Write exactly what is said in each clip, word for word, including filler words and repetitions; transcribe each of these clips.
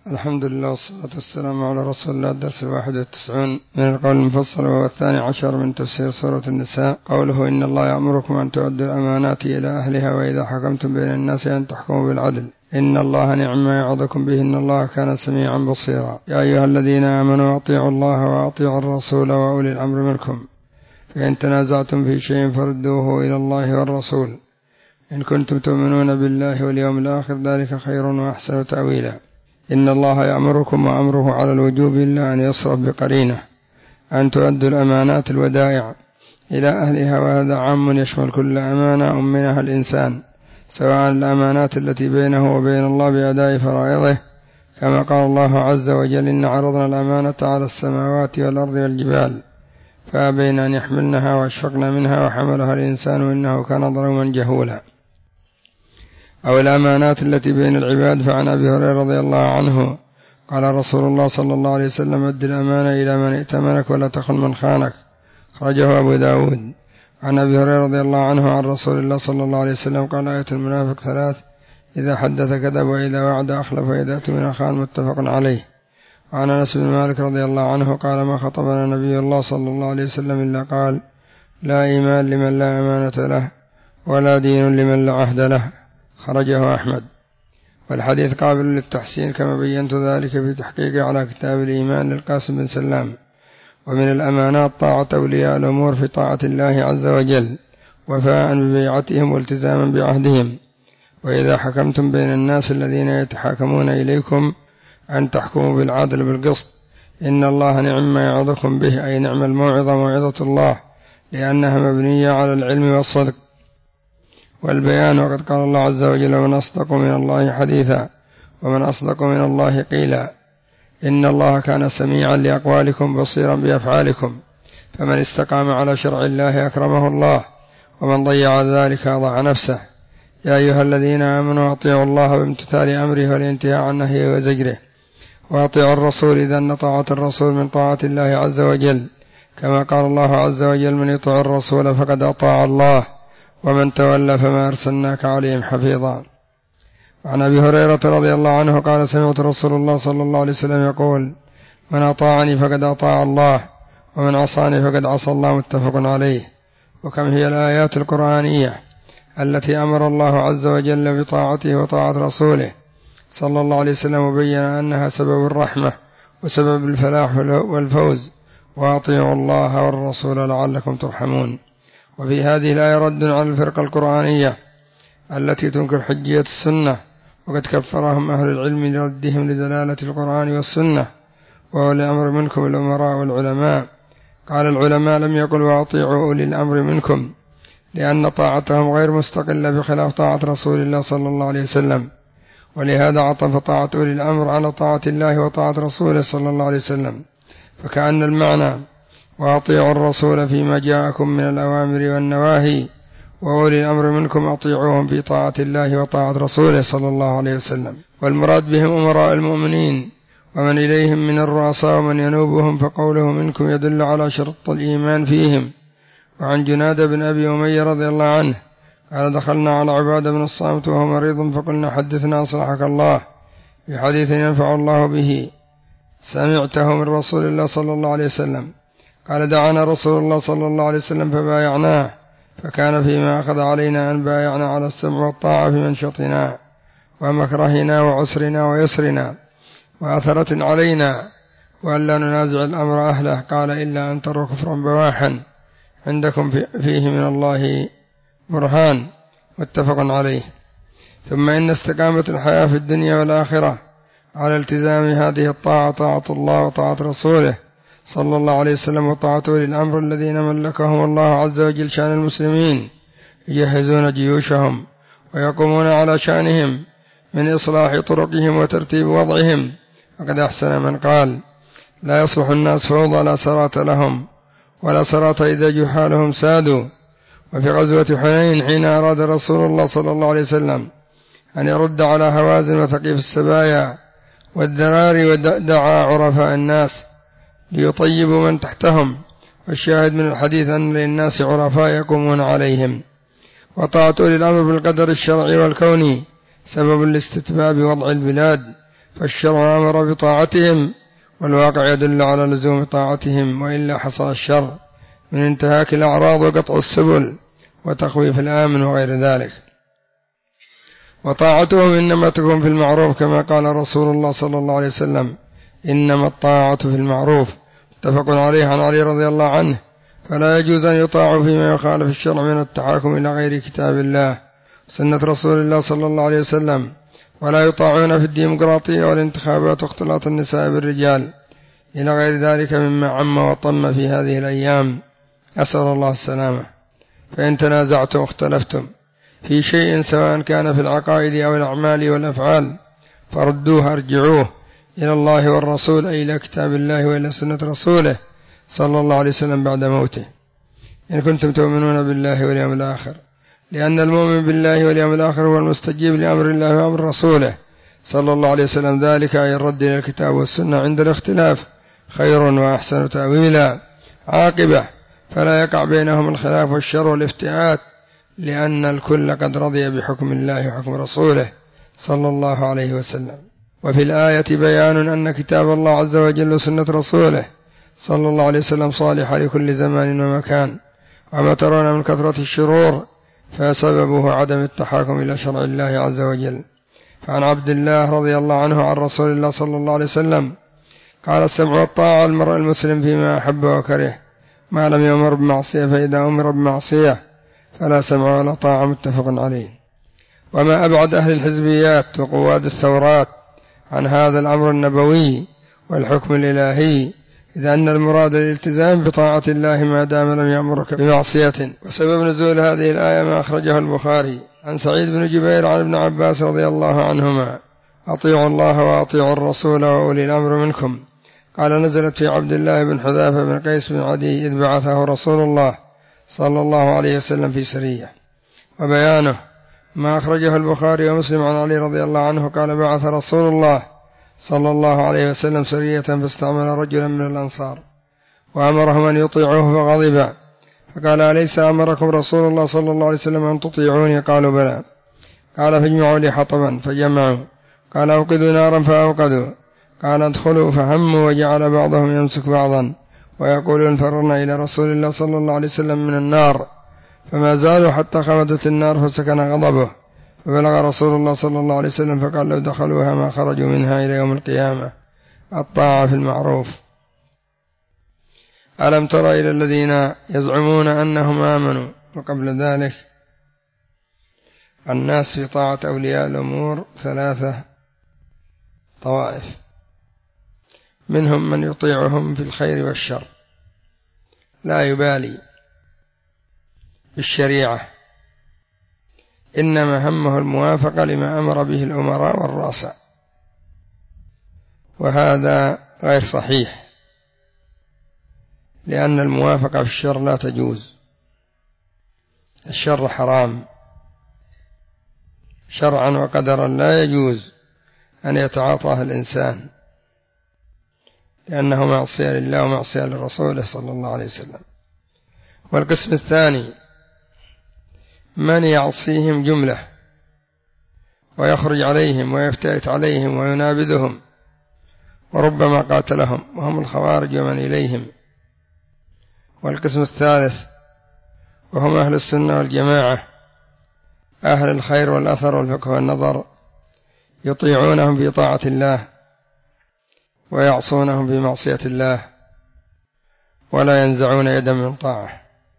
الحمد لله والصلاة والسلام على رسول الله. الدرس الواحد والتسعون من القول المفصل، وهو الثاني عشر من تفسير سورة النساء. قوله: إن الله يأمركم أن تؤدوا الأمانات إلى أهلها وإذا حكمتم بين الناس أن تحكموا بالعدل إن الله نعم ما يعظكم به إن الله كان سميعا بصيرا. يا أيها الذين آمنوا أطيعوا الله وأطيعوا الرسول وأولي الأمر منكم فإن تنازعتم في شيء فردوه إلى الله والرسول إن كنتم تؤمنون بالله واليوم الآخر ذلك خير وأحسن تأويلا. إن الله يأمركم وأمره على الوجوب إلا أن يصرف بقرينه أن تؤدوا الأمانات الودائع إلى أهلها، وهذا عام يشمل كل أمانة أمنها الإنسان، سواء الأمانات التي بينه وبين الله بأداء فرائضه، كما قال الله عز وجل: إن عرضنا الأمانة على السماوات والأرض والجبال فأبين أن يحملنها وأشفقن منها وحملها الإنسان إنه كان ظلوما جهولا. أو الأمانات التي بين العباد. فعن أبي هريرة رضي الله عنه قال رسول الله صلى الله عليه وسلم: أد الأمانة إلى من ائتمنك ولا تخن من خانك، خرجه أبو داود. عن أبي هريرة رضي الله عنه عن رسول الله صلى الله عليه وسلم قال: آية المنافق ثلاث: إذا حدث كذب وإذا وعد أخلف وإذا اؤتمن خان، متفق عليه. وعن أنس بن مالك رضي الله عنه قال: ما خطبنا نبي الله صلى الله عليه وسلم إلا قال: لا إيمان لمن لا أمانة له ولا دين لمن لا عهد له، خرجه أحمد. والحديث قابل للتحسين كما بينت ذلك في تحقيقي على كتاب الإيمان للقاسم بن سلام. ومن الأمانات طاعة أولياء الأمور في طاعة الله عز وجل وفاء ببيعتهم والتزاما بعهدهم. وإذا حكمتم بين الناس الذين يتحاكمون إليكم أن تحكموا بالعدل بالقسط إن الله نعم ما يعظكم به، أي نعم الموعظة موعظة الله، لأنها مبنية على العلم والصدق والبيان. وقد قال الله عز وجل: ومن أصدق من الله حديثا ومن أصدق من الله قيلا إن الله كان سميعا لأقوالكم بصيرا بأفعالكم. فمن استقام على شرع الله أكرمه الله، ومن ضيع ذلك أضاع نفسه. يا أيها الذين آمنوا أطيعوا الله بامتثال أمره والانتهاء عن نهيه وزجره، وأطيعوا الرسول إذا أن طاعة الرسول من طاعة الله عز وجل، كما قال الله عز وجل: من يطع الرسول فقد أطاع الله ومن تولى فما أرسلناك عليهم حفيظا. وعن أبي هريرة رضي الله عنه قال: سمعت رسول الله صلى الله عليه وسلم يقول: من أطاعني فقد أطاع الله ومن عصاني فقد عصى الله، متفق عليه. وكم هي الآيات القرآنية التي أمر الله عز وجل بطاعته وطاعة رسوله صلى الله عليه وسلم، وبين أنها سبب الرحمة وسبب الفلاح والفوز. وأطيعوا الله والرسول لعلكم ترحمون. وفي هذه الآية رد على الفرقة القرآنية التي تنكر حجية السنة، وقد كفرهم أهل العلم لردهم لدلالة القرآن والسنة. وأولي الأمر منكم الأمراء والعلماء. قال العلماء: لم يقل وأطيعوا أولي الأمر منكم، لأن طاعتهم غير مستقلة بخلاف طاعة رسول الله صلى الله عليه وسلم، ولهذا عطف طاعة أولي الأمر على طاعة الله وطاعة رسوله صلى الله عليه وسلم. فكأن المعنى: وأطيعوا الرسول فيما جاءكم من الأوامر والنواهي، وأولي الأمر منكم أطيعوهم في طاعة الله وطاعة رسوله صلى الله عليه وسلم. والمراد بهم أمراء المؤمنين ومن إليهم من الرؤساء ومن ينوبهم، فقوله منكم يدل على شرط الإيمان فيهم. وعن جنادة بن أبي أمية رضي الله عنه قال: دخلنا على عبادة بن الصامت وهو مريض فقلنا: حدثنا أصلحك الله بحديث ينفع الله به سمعته من رسول الله صلى الله عليه وسلم. قال: دعانا رسول الله صلى الله عليه وسلم فبايعناه، فكان فيما أخذ علينا أن بايعنا على السمع والطاعة في منشطنا ومكرهنا وعسرنا ويسرنا وأثرة علينا، وأن لا ننازع الأمر أهله. قال: إلا أن تروا كفرا بواحا عندكم فيه من الله برهان، متفق عليه. ثم إن استقامة الحياة في الدنيا والآخرة على التزام هذه الطاعة طاعة الله وطاعة رسوله صلى الله عليه وسلم، وطاعة أولي الأمر الذين ملكهم الله عز وجل شأن المسلمين، يجهزون جيوشهم ويقومون على شأنهم من إصلاح طرقهم وترتيب وضعهم. وقد أحسن من قال: لا يصلح الناس فوضى لا سراة لهم ولا سراة إذا جحالهم سادوا. وفي غزوة حنين حين أراد رسول الله صلى الله عليه وسلم أن يرد على هوازن وثقيف السبايا والذراري، ودعا عرفاء الناس ليطيبوا من تحتهم. والشاهد من الحديث أن للناس عرفاء يقومون عليهم. وطاعة أولي الأمر بالقدر الشرعي والكوني سبب لاستتباب وضع البلاد، فالشرع أمر بطاعتهم، والواقع يدل على لزوم طاعتهم، وإلا حصل الشر من انتهاك الأعراض وقطع السبل وتخويف الآمن وغير ذلك. وطاعتهم إنما تكون في المعروف، كما قال رسول الله صلى الله عليه وسلم: إنما الطاعة في المعروف، متفق عليه عن علي رضي الله عنه. فلا يجوز أن يطاع فيما يخالف الشرع من التحاكم إلى غير كتاب الله سنة رسول الله صلى الله عليه وسلم، ولا يطاعون في الديمقراطية والانتخابات واختلاط النساء بالرجال إلى غير ذلك مما عم وطم في هذه الأيام، أسأل الله السلامة. فإن تنازعتم واختلفتم في شيء سواء كان في العقائد أو الأعمال والأفعال فردوه ارجعوه إلى الله والرسول، أي إلى كتاب الله وإلى سنة رسوله صلى الله عليه وسلم بعد موته، إن كنتم تؤمنون بالله واليوم الآخر، لأن المؤمن بالله واليوم الآخر هو المستجيب لأمر الله وأمر رسوله صلى الله عليه وسلم. ذلك أي الرد إلى الكتاب والسنة عند الاختلاف خير وأحسن تأويلا عاقبة، فلا يقع بينهم الخلاف والشر والافتئات، لأن الكل قد رضي بحكم الله وحكم رسوله صلى الله عليه وسلم. وفي الآية بيان أن كتاب الله عز وجل وسنة رسوله صلى الله عليه وسلم صالحة لكل زمان ومكان. وما ترون من كثرة الشرور فسببه عدم التحاكم إلى شرع الله عز وجل. فعن عبد الله رضي الله عنه عن رسول الله صلى الله عليه وسلم قال: السمع والطاعة المرء المسلم فيما أحب وكره، ما لم يأمر بمعصية، فإذا أمر بمعصية فلا سمع ولا طاعة، متفق عليه. وما أبعد أهل الحزبيات وقواد الثورات عن هذا الأمر النبوي والحكم الإلهي، إذا أن المراد الالتزام بطاعة الله ما دام لم يأمرك بمعصية. وسبب نزول هذه الآية ما أخرجه البخاري عن سعيد بن جبير عن ابن عباس رضي الله عنهما: أطيعوا الله وأطيعوا الرسول وأولي الأمر منكم. قال: نزلت في عبد الله بن حذافة بن قيس بن عدي إذ بعثه رسول الله صلى الله عليه وسلم في سرية. وبيانه ما أخرجه البخاري ومسلم عن علي رضي الله عنه قال: بعث رسول الله صلى الله عليه وسلم سرية فاستعمل رجلا من الأنصار وأمرهم أن يطيعوه فغضب، فقال: أليس أمركم رسول الله صلى الله عليه وسلم أن تطيعوني؟ قالوا: بلى. قال: فاجمعوا لي حطبا، فجمعوا. قال: أوقدوا نارا، فأوقدوا. قال: ادخلوا، فهموا، وجعل بعضهم يمسك بعضا ويقولون: فررنا إلى رسول الله صلى الله عليه وسلم من النار، فما زالوا حتى خمدت النار فسكن غضبه، فبلغ رسول الله صلى الله عليه وسلم فقال: لو دخلوها ما خرجوا منها إلى يوم القيامة. الطاعة في المعروف. ألم تر إلى الذين يزعمون أنهم آمنوا؟ وقبل ذلك الناس في طاعة أولياء الأمور ثلاثة طوائف، منهم من يطيعهم في الخير والشر لا يبالي بالشريعة، إنما همه الموافقة لما أمر به الأمراء والرؤساء، وهذا غير صحيح، لأن الموافقة في الشر لا تجوز. الشر حرام شرعا وقدرا، لا يجوز أن يتعاطاه الإنسان، لأنه معصية لله ومعصية لرسوله صلى الله عليه وسلم. والقسم الثاني من يعصيهم جملة ويخرج عليهم ويفتئت عليهم وينابذهم وربما قاتلهم، وهم الخوارج ومن إليهم. والقسم الثالث وهم أهل السنة والجماعة، أهل الخير والأثر والفقه والنظر، يطيعونهم في طاعة الله ويعصونهم في معصية الله، ولا ينزعون يدا من طاعة.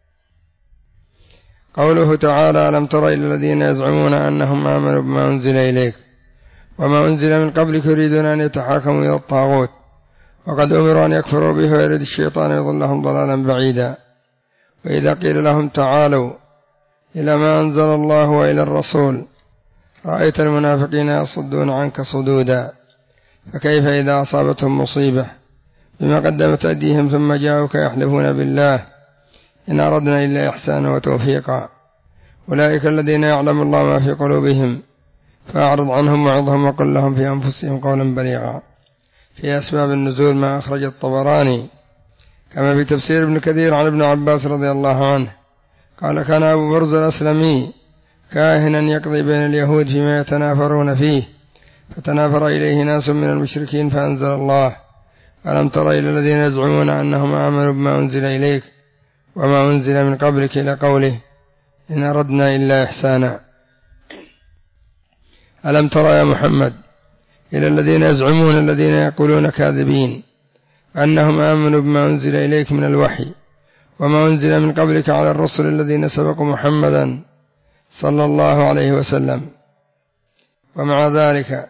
قوله تعالى: ألم تر إلى الذين يزعمون أنهم آمنوا بما أنزل إليك وما أنزل من قبلك يريدون أن يتحاكموا إلى الطاغوت وقد أمروا أن يكفروا به ويريد الشيطان يضلهم ضلالا بعيدا. وإذا قيل لهم تعالوا إلى ما أنزل الله وإلى الرسول رأيت المنافقين يصدون عنك صدودا، فكيف إذا أصابتهم مصيبة بما قدمت أيديهم ثم جاءوك يحلفون بالله إن أردنا إلا إحسانا وتوفيقا، أولئك الذين يعلم الله ما في قلوبهم فأعرض عنهم وعظهم وقل لهم في أنفسهم قولا بليغا. في أسباب النزول ما أخرج الطبراني كما في تفسير ابن كثير عن ابن عباس رضي الله عنه قال: كان أبو برز الأسلمي كاهنا يقضي بين اليهود فيما يتنافرون فيه، فتنافر إليه ناس من المشركين فأنزل الله: ألم تر إلى الذين يزعمون أنهم آمنوا بما أنزل إليك وما أنزل من قبلك إلى قوله: إن أردنا إلا إحسانا. ألم تر يا محمد إلى الذين يزعمون الذين يقولون كاذبين أنهم آمنوا بما أنزل إليك من الوحي وما أنزل من قبلك على الرسل الذين سبقوا محمدا صلى الله عليه وسلم، ومع ذلك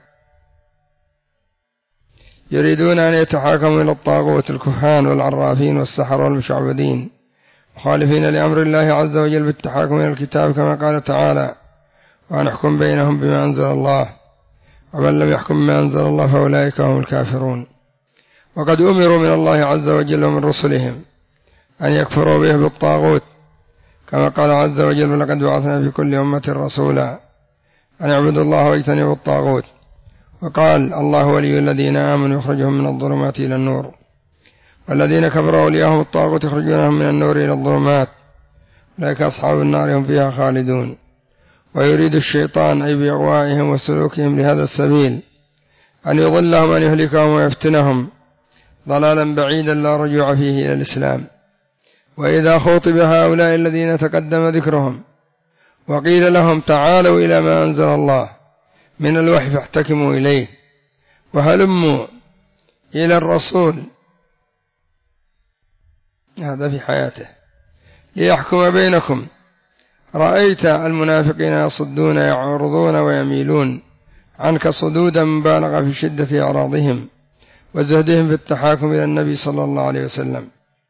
يريدون أن يتحاكموا إلى الطاغوت الكهان والعرافين والسحرة والمشعوذين مخالفين لأمر الله عز وجل بالتحاكم إلى الكتاب، كما قال تعالى: وأن نحكم بينهم بما أنزل الله ومن لم يحكم بما أنزل الله فأولئك هم الكافرون. وقد أمروا من الله عز وجل ومن رسلهم أن يكفروا به بالطاغوت، كما قال عز وجل: ولقد بعثنا في كل أمة رسولا أن اعبدوا الله واجتنبوا الطاغوت. وقال: الله ولي الذين آمنوا يخرجهم من الظلمات إلى النور، والذين كفروا أولياءهم الطاغوت يخرجونهم من النور إلى الظلمات، أولئك أصحاب النار هم فيها خالدون. ويريد الشيطان أي بأغوائهم وسلوكهم لهذا السبيل أن يضلهم أن يهلكهم ويفتنهم ضلالا بعيدا لا رجوع فيه إلى الإسلام. وإذا خوطب هؤلاء الذين تقدم ذكرهم وقيل لهم: تعالوا إلى ما أنزل الله من الوحي فاحتكموا إليه وهلموا إلى الرسول، هذا في حياته، ليحكم بينكم، رأيت المنافقين يصدون يعرضون ويميلون عنك صدودا مبالغة في شدة إعراضهم وزهدهم في التحاكم إلى النبي صلى الله عليه وسلم.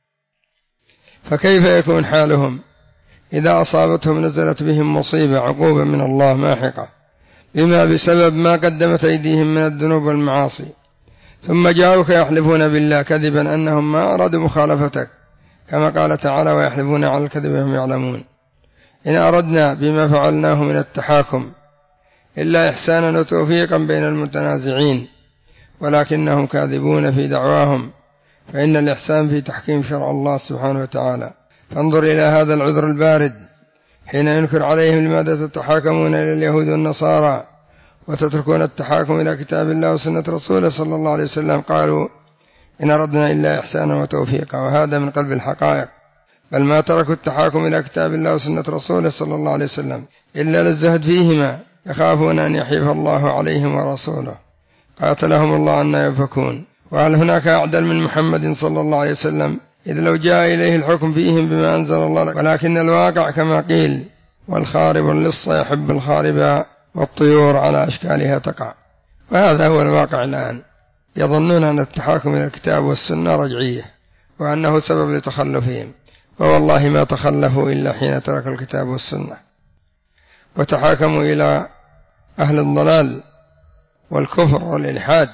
فكيف يكون حالهم إذا أصابتهم نزلت بهم مصيبة عقوبة من الله ماحقة بما بسبب ما قدمت أيديهم من الذنوب والمعاصي، ثم جاءوك يحلفون بالله كذبا أنهم ما أرادوا مخالفتك، كما قال تعالى: ويحلفون على الكذب وهم يعلمون. إن أردنا بما فعلناه من التحاكم إلا إحسانا وتوفيقا بين المتنازعين، ولكنهم كاذبون في دعواهم، فإن الإحسان في تحكيم شرع الله سبحانه وتعالى. فانظر إلى هذا العذر البارد حين ينكر عليهم: لماذا تتحاكمون إلى اليهود والنصارى وتتركون التحاكم إلى كتاب الله وسنة رسوله صلى الله عليه وسلم؟ قالوا: إن أردنا إلا إحسانا وتوفيقا. وهذا من قلب الحقائق، بل ما تركوا التحاكم إلى كتاب الله وسنة رسوله صلى الله عليه وسلم إلا للزهد فيهما، يخافون أن يحيف الله عليهم ورسوله، قاتلهم الله أن يفكون. وهل هناك أعدل من محمد صلى الله عليه وسلم إذ لو جاء إليه الحكم فيهم بما أنزل الله؟ ولكن الواقع كما قيل: والخارب اللص يحب الخارب والطيور على أشكالها تقع. وهذا هو الواقع الآن. يظنون أن التحاكم إلى الكتاب والسنة رجعية وأنه سبب لتخلفهم، ووالله ما تخلفوا إلا حين تركوا الكتاب والسنة وتحاكموا إلى أهل الضلال والكفر والإلحاد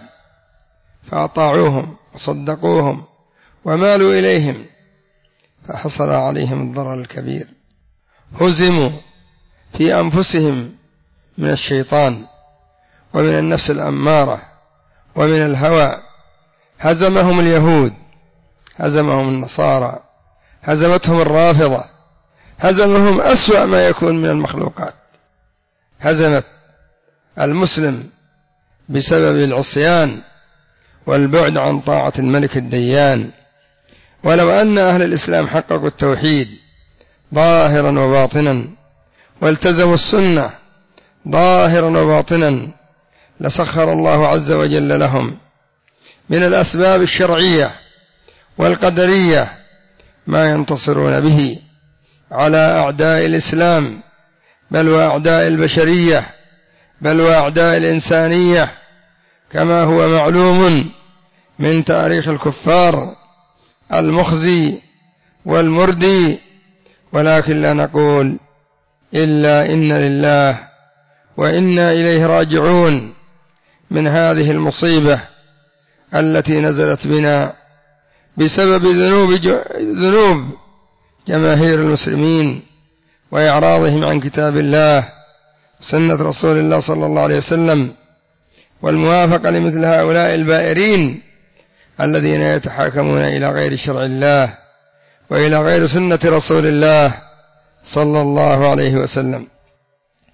فأطاعوهم وصدقوهم ومالوا إليهم، فحصل عليهم الضرر الكبير. هزموا في أنفسهم من الشيطان ومن النفس الأمارة ومن الهوى، هزمهم اليهود، هزمهم النصارى، هزمتهم الرافضة، هزمهم أسوأ ما يكون من المخلوقات، هزمت المسلم بسبب العصيان والبعد عن طاعة الملك الديان. ولو أن أهل الإسلام حققوا التوحيد ظاهرا وباطنا والتزموا السنة ظاهرا وباطنا لسخر الله عز وجل لهم من الأسباب الشرعية والقدرية ما ينتصرون به على أعداء الإسلام، بل وأعداء البشرية، بل وأعداء الإنسانية، كما هو معلوم من تاريخ الكفار المخزي والمردي. ولكن لا نقول إلا إن لله وإنا إليه راجعون من هذه المصيبة التي نزلت بنا بسبب ذنوب ذنوب جماهير المسلمين وإعراضهم عن كتاب الله سنة رسول الله صلى الله عليه وسلم، والموافقة لمثل هؤلاء البائرين الذين يتحاكمون إلى غير شرع الله وإلى غير سنة رسول الله صلى الله عليه وسلم.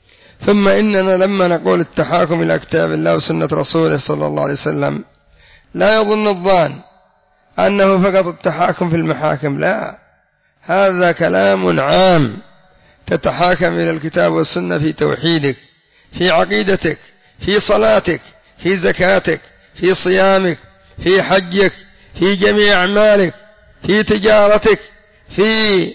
ثم إننا لما نقول التحاكم إلى كتاب الله وسنة رسوله صلى الله عليه وسلم لا يظن الظان أنه فقط التحاكم في المحاكم، لا، هذا كلام عام. تتحاكم إلى الكتاب والسنة في توحيدك، في عقيدتك، في صلاتك، في زكاتك، في صيامك، في حجك، في جميع أعمالك، في تجارتك، في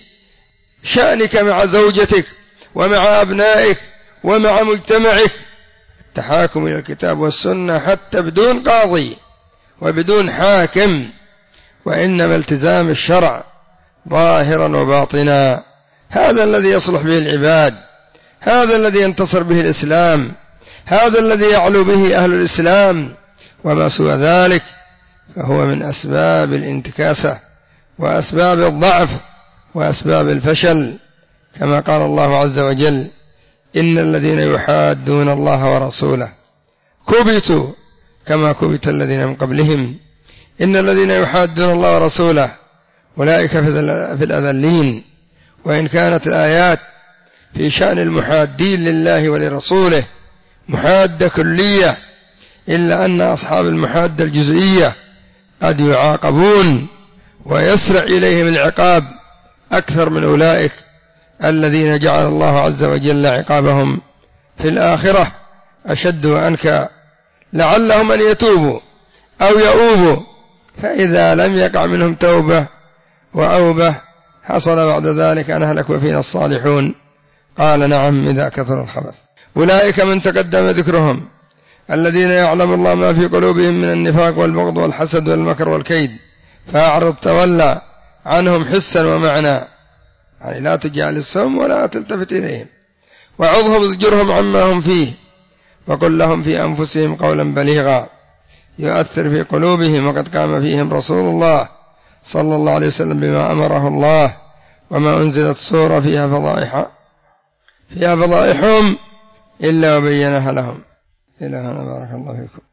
شأنك مع زوجتك ومع أبنائك ومع مجتمعك. التحاكم إلى الكتاب والسنة حتى بدون قاضي وبدون حاكم، وإنما التزام الشرع ظاهرا وباطنا، هذا الذي يصلح به العباد، هذا الذي ينتصر به الإسلام، هذا الذي يعلو به أهل الإسلام. وما سوى ذلك فهو من أسباب الانتكاسة وأسباب الضعف وأسباب الفشل، كما قال الله عز وجل: إن الذين يحادون الله ورسوله كبتوا كما كبت الذين من قبلهم. إن الذين يحادون الله ورسوله أولئك في الأذلين. وإن كانت الآيات في شأن المحادين لله ولرسوله محادة كلية، إلا أن أصحاب المحادة الجزئية قد يعاقبون ويسرع إليهم العقاب أكثر من أولئك الذين جعل الله عز وجل عقابهم في الآخرة أشد وأنكى، لعلهم أن يتوبوا أو يؤوبوا، فإذا لم يقع منهم توبة وأوبة حصل بعد ذلك أن أهلك وفينا الصالحون. قال: نعم، إذا كثر الخبث. أولئك من تقدم ذكرهم الذين يعلم الله ما في قلوبهم من النفاق والبغض والحسد والمكر والكيد، فأعرض تولى عنهم حسا ومعنى، يعني لا تجالسهم ولا تلتفت إليهم، وعظهم زجرهم عما هم فيه، وقل لهم في أنفسهم قولا بليغا يؤثر في قلوبهم، وقد قام فيهم رسول الله صلى الله عليه وسلم بما أمره الله، وما أنزلت سورة فيها فضائح فيها فضائحهم إلا وبينها لهم. إلى هنا، بارك الله فيكم.